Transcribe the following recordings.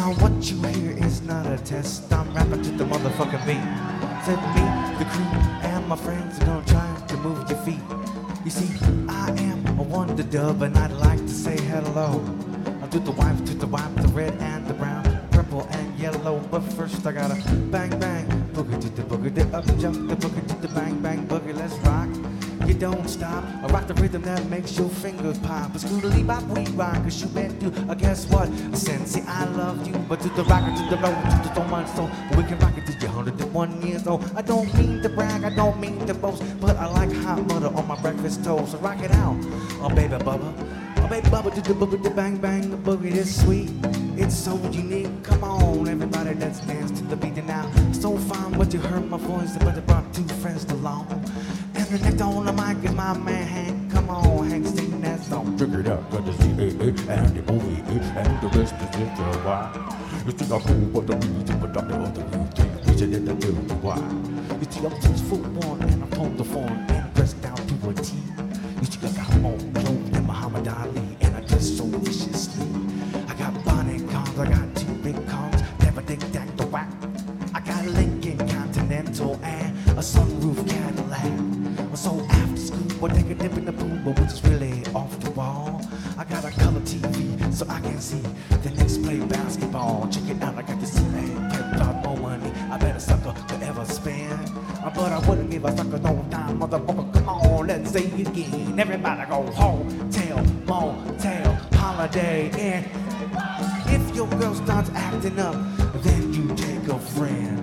Now what you hear is not a test. I'm rapping to the motherfucking beat. Said me, the crew, and my friends are gonna try to move your feet. You see, I am a wonder dub, and I'd like to say hello. I'll do the wipe, the red and the brown, purple and yellow. But first I gotta bang bang, boogie to the boogie, the up jump, the boogie to the bang bang boogie. Let's rock. You don't stop. I rock the rhythm that makes your fingers pop. It's coolly bop, we rock, cause you bet you. Guess what? Sensei, I love you. But to the rocker, to the road, to the throw my soul. We can rock it till you're 101 years old. I don't mean to brag, I don't mean to boast, but I like hot butter on my breakfast toast. So rock it out. Oh, baby bubba. Oh, baby bubba, to the boogie, the bang bang, the boogie is sweet. It's so unique. Come on, everybody, let's dance to the beat now. So fine, but you heard my voice, but I brought two friends along. And the next on the mic is my man Hank. Come on, Hank, sing that song. Check it out, got the CAA and the OVA and the rest is it why. You see, I'm cool, but the music, but I'm the other routine. We should let tell you why. You see, I'm 6'1" and I'm on the phone and dressed down to a T. You see, I got more clothes than Muhammad Ali and I dress so viciously. I got Bonnie cars, I got two big cars, never dig that the whack. I got Lincoln Continental and a sunroof Cadillac. So after school, we'll take a dip in the pool, but which is really off the wall. I got a color TV, so I can see the Knicks play basketball. Check it out, I got the CA, kept out more money. I bet a sucker could ever spend. But I wouldn't give a sucker no time, motherfucker. Come on, let's say it again. Everybody go hotel, motel, holiday inn. If your girl starts acting up, then you take a friend.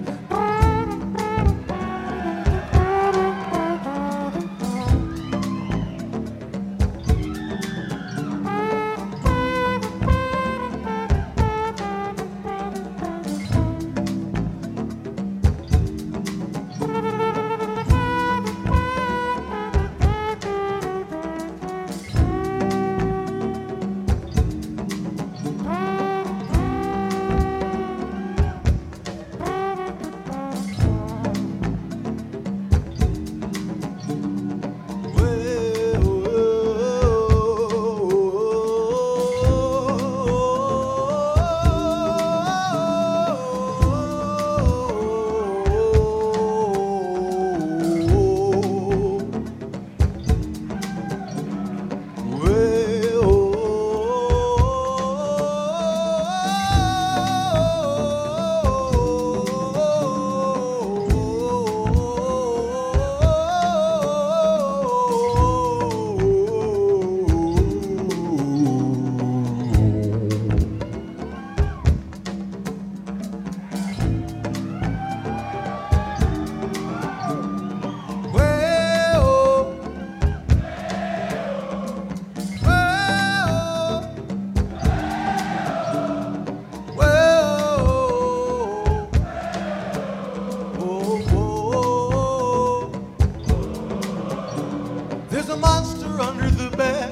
There's a monster under the bed.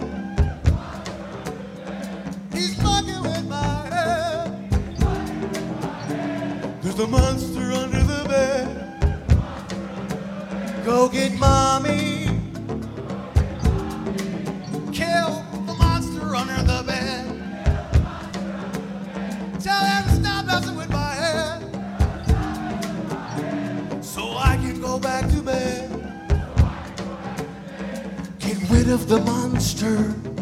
He's fucking with my head. There's a monster under the bed. Go get mommy. Kill the monster under the bed. Tell him to stop messing with my head, so I can go back to bed. Get rid of the monster.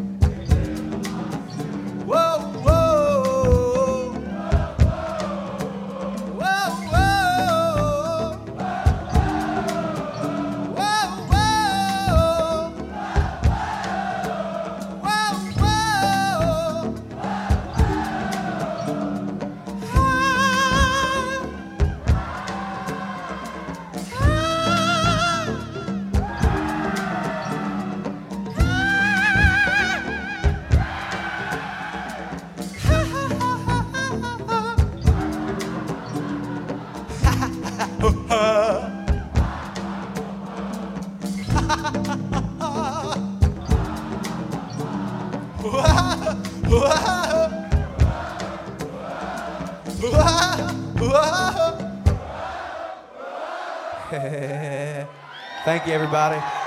Whoa, whoa. Whoa, whoa. Whoa, whoa. Whoa, whoa. Thank you, everybody.